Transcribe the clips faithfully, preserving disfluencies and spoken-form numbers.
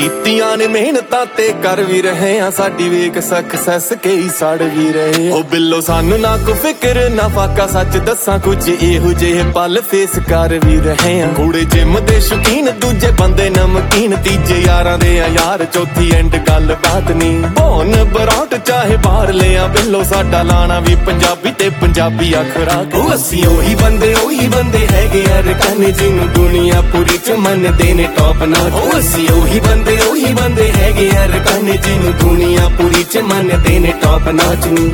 ਕੀਤੀਆਂ ਨੇ ਮਿਹਨਤਾਂ ਤੇ ਕਰ ਵੀ ਰਹੇ ਆ, ਸਾਡੀ ਵੇਖ ਸਕਸੈਸ ਕਈ ਸੜ ਵੀ ਰਹੇ। ਉਹ ਬਿੱਲੋ ਸਾਨੂੰ ਨਾ ਕੋ ਫਿਕਰ ਨਾ ਫਾਕਾ, ਸੱਚ ਦੱਸਾਂ ਕੁਝ ਇਹੋ ਜਿਹੇ ਪਲ ਫੇਸ ਕਰ ਵੀ ਰਹੇ ਆ। ਕੁੜੇ ਜਿਮ ਦੇ ਸ਼ੌਕੀਨ, ਦੂਜੇ ਬੰਦੇ ਨਮਕੀਨ, ਤੀਜੇ ਯਾਰਾਂ ਦੇ ਆ ਯਾਰ, ਚੌਥੀ ਐਂਡ ਗੱਲ ਬਾਤ ਨੀ। ਬੋਨ ਬਰਾਟ ਚਾਹੇ ਬਾਹਰ ਲਿਆ, ਬਿੱਲੋ ਸਾਡਾ ਲਾਣਾ ਵੀ ਪੰਜਾਬੀ ਤੇ ਪੰਜਾਬੀ ਆਖਰਾ। ਉਹ ਅਸੀਂ ਉਹੀ ਬੰਦੇ ਉਹੀ ਬੰਦੇ ਹੈਗੇ ਆ ਰਕਾਨੇ, ਜਿਹਨੂੰ ਦੁਨੀਆ ਪੂਰੀ ਚ ਮੰਨਦੇ ਨੇ ਟੌਪ ਨਾਚ। ਉਹ ਅਸੀਂ ਉਹੀ ਬੰਦੇ ਉਹੀ ਬੰਦੇ ਹੈਗੇ ਆ ਰਕਾਨੇ, ਜਿਹਨੂੰ ਦੁਨੀਆ ਪੂਰੀ ਚ ਮੰਨਦੇ ਨੇ ਟੌਪ ਨਾਚ ਨੀ।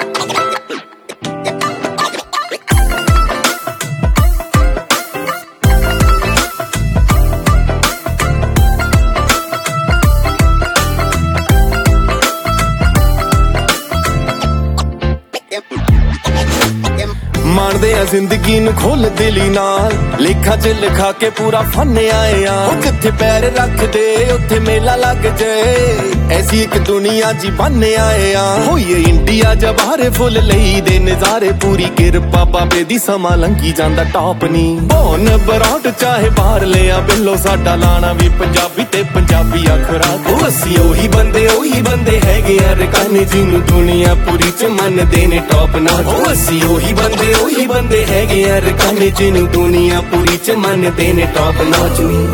ਮਾਣਦੇ ਆ ਜ਼ਿੰਦਗੀ ਨੂੰ ਖੁੱਲ ਦਿਲੀ ਨਾਲ, ਲੇਖਾਂ ਚ ਲਿਖਾ ਕੇ ਪੂਰਾ ਫਨ ਆਏ ਆ। ਉਹ ਜਿੱਥੇ ਪੈਰ ਰੱਖਦੇ ਉੱਥੇ ਮੇਲਾ ਲੱਗ ਜਾਏ, ਐਸੀ ਇੱਕ ਦੁਨੀਆ ਜੀ ਬਣ ਆਏ ਆ। ਹੋਈਏ ਇੰਡੀਆ ਜਬਾਰੇ ਫੁੱਲ ਲਈ ਦੇ ਨਜ਼ਾਰੇ, ਪੂਰੀ ਕਿਰਪਾ ਬਾਬੇ ਦੀ ਸਮਾਂ ਲੰਘੀ ਜਾਂਦਾ ਟੌਪ ਨੀ। ਬੋਨ ਬਰਾਟ ਚਾਹੇ ਬਾਹਰ ਲਿਆ, ਬਿੱਲੋ ਸਾਡਾ ਲਾਣਾ ਵੀ ਪੰਜਾਬੀ ਤੇ ਪੰਜਾਬੀ ਆਖਰਾ। ਉਹ ਅਸੀਂ ਉਹੀ ਬੰਦੇ ਉਹੀ ਬੰਦੇ ਹੈਗੇ ਆ ਰਕਾਨੇ, ਜਿਹਨੂੰ ਦੁਨੀਆ ਪੂਰੀ ਚ ਮੰਨਦੇ ਨੇ ਟੌਪ ਨਾਚ। ਉਹ ਅਸੀਂ ਉਹੀ ਬੰਦੇ ਉਹੀ ਬੰਦੇ ਹੈਗੇ ਆ ਰਕਾਨੇ, ਜਿਹਨੂੰ ਦੁਨੀਆ ਪੂਰੀ ਚ ਮੰਨਦੇ ਨੇ ਟੌਪ ਨਾਚ ਨੀ।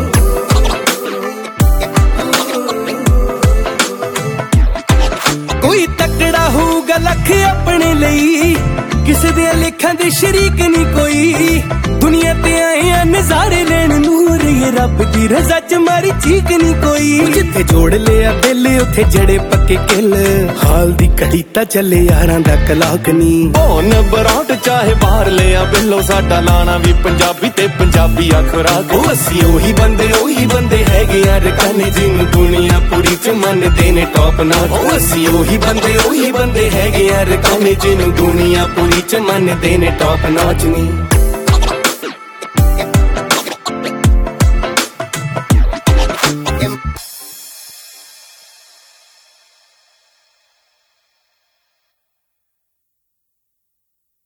ਕੋਈ ਤਕੜਾ ਹੋਊਗਾ ਲੱਖ ਆਪਣੇ ਲਈ, ਕਿਸੇ ਦੇ ਲੇਖਾਂ ਦੇ ਸ਼ਰੀਕ ਨਹੀਂ ਕੋਈ। ਦੁਨੀਆ ਤੇ ਆਏ ਆ ਨਜ਼ਾਰੇ ਲੈਣ ਨੂੰ, ਇਹ ਰੱਬ ਦੀ ਰਜ਼ਾ ਚ ਮਾਰੀ ਚੀਕ ਨਹੀਂ ਕੋਈ। ਜਿੱਥੇ ਜੋੜ ਲਿਆ ਦਿਲ ਉੱਥੇ ਜੜੇ ਪੱਕੇ ਕਿੱਲ, ਹਾਲ ਦੀ ਘੜੀ ਤਾਂ ਚੱਲੇ ਯਾਰਾਂ ਦਾ ਕਲਾਕ ਨੀ। ਬੋਨ ਬਰਾਟ ਚਾਹੇ ਬਾਹਰ ਲਿਆ, ਬਿੱਲੋ ਸਾਡਾ ਲਾਣਾ ਵੀ ਪੰਜਾਬੀ ਤੇ ਪੰਜਾਬੀ ਆਖਰਾ। ਉਹ ਅਸੀਂ ਉਹੀ ਬੰਦੇ ਉਹੀ ਬੰਦੇ ਹੈਗੇ ਆ ਰਕਾਨੇ, ਜਿਹਨੂੰ ਦੁਨੀਆ ਪੂਰੀ ਚ ਮੰਨਦੇ ਨੇ ਟੌਪ ਨਾਚ। ਉਹ ਅਸੀਂ ਉਹੀ ਬੰਦੇ ਉਹੀ ਬੰਦੇ ਹੈਗੇ ਆ ਰਕਾਨੇ, ਜਿਹਨੂੰ ਦੁਨੀਆ ਪੂਰੀ ਚ ਮੰਨਦੇ ਨੇ ਟੌਪ ਨਾਚ ਨੀ।